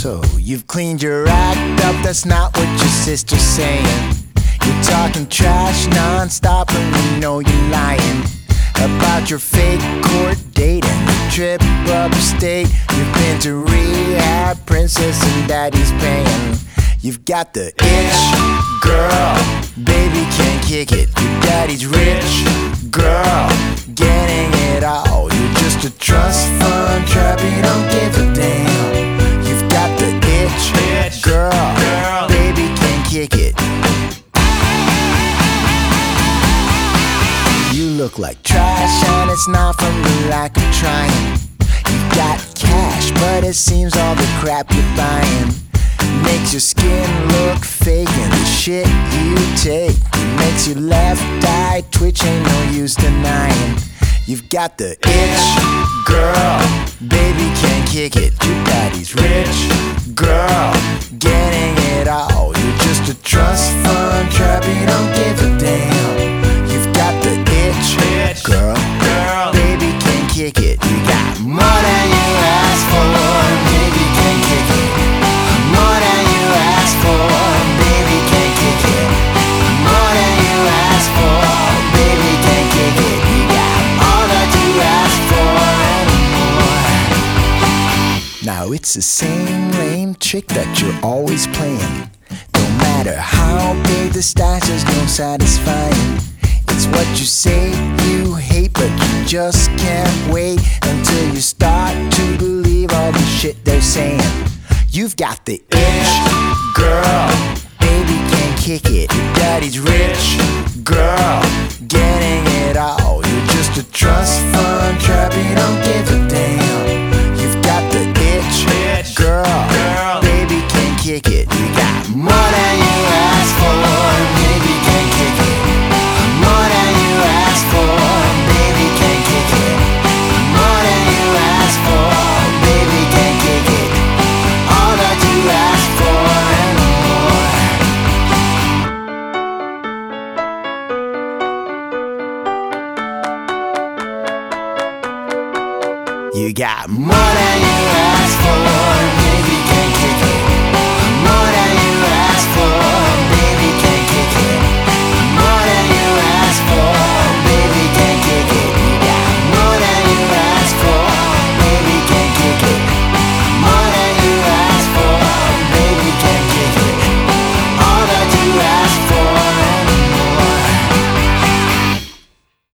So you've cleaned your act up, that's not what your sister's saying. You're talking trash non-stop and you know you're lying about your fake court date and your trip upstate. You've been to rehab, princess and daddy's paying. You've got the itch, girl, baby can't kick it. Your daddy's rich, girl, getting it all. You're just a trust fund trap, you don't give a damn. You've got the itch, girl, baby can't kick it. You look like trash and it's not from the lack of trying. You've got cash but it seems all the crap you're buying makes your skin look fake, and the shit you take makes your left eye twitch, ain't no use denying. You've got the itch, girl, baby can't kick it. Your daddy's rich, girl, getting it all. You're just a trust fund trap, you don't give a damn. You've got the itch, girl, baby can't kick it. You got more than you asked for, baby can't kick it. More than you asked for, baby can't kick it. More than you asked for, baby can't kick it. You got all that you asked for and more. Now it's the same lame trick that you're always playing. Don't matter how big the stash, there's no satisfying. It's what you say you hate, but you just can't wait until you start to believe all the shit they're saying. You've got the itch, girl, baby can't kick it. Your daddy's rich, girl, getting it all. You're just a trust fund trap, you don't give a damn. You've got the itch, girl, baby can't kick it. You got more than you asked for, baby can't kick it. More than you asked for, baby can't kick it. More than you asked for, baby can't kick it. All that you asked for and more. You got more than you asked for.